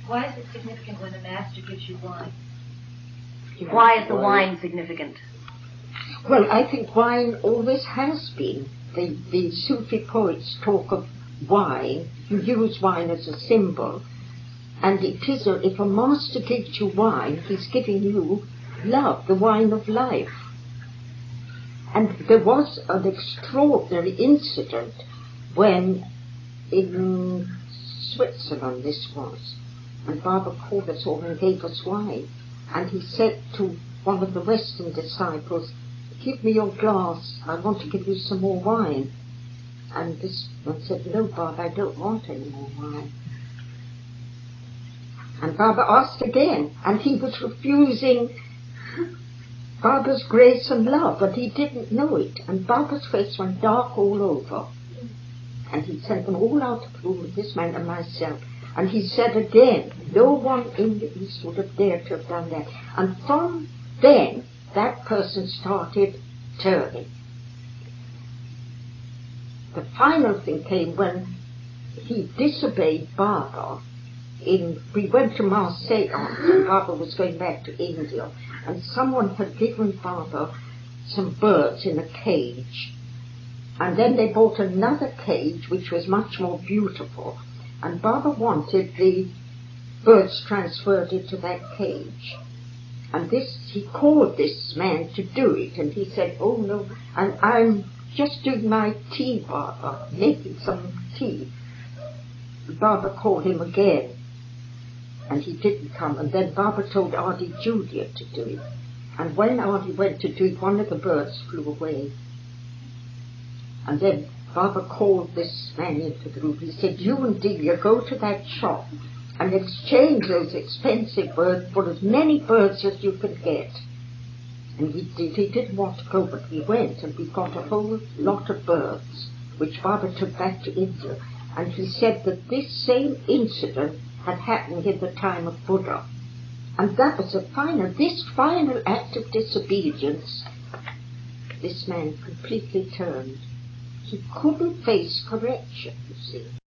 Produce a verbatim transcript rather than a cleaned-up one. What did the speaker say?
Why is it significant when the master gives you wine? Why is the wine significant? Well, I think wine always has been. The, the Sufi poets talk of wine, you use wine as a symbol, and it is a, if a master gives you wine, he's giving you love, the wine of life. And there was an extraordinary incident when in Switzerland this was, and Baba called us all and gave us wine, and he said to one of the Western disciples, "Give me your glass, I want to give you some more wine." And this one said, "No, Baba, I don't want any more wine." And Baba asked again, and he was refusing Baba's grace and love, but he didn't know it. And Baba's face went dark all over. And he sent them all out of the room with this man and myself. And he said again, no one in the East would have dared to have done that. And from then, that person started turning. The final thing came when he disobeyed Baba. In, we went to Marseille and Baba was going back to India, and someone had given Baba some birds in a cage, and then they bought another cage which was much more beautiful, and Baba wanted the birds transferred into that cage, and this he called this man to do it, and he said, "Oh no, and I'm just doing my tea, Baba, making some tea." Baba called him again, and he didn't come, and then Baba told Adi Julia to do it. And when Adi went to do it, one of the birds flew away. And then Baba called this man into the room. He said, "You and Delia go to that shop and exchange those expensive birds for as many birds as you can get." And we did. He didn't want to go, but we went, and we got a whole lot of birds, which Baba took back to India. And he said that this same incident had happened in the time of Buddha. And that was a final, this final act of disobedience, this man completely turned. He couldn't face correction, you see.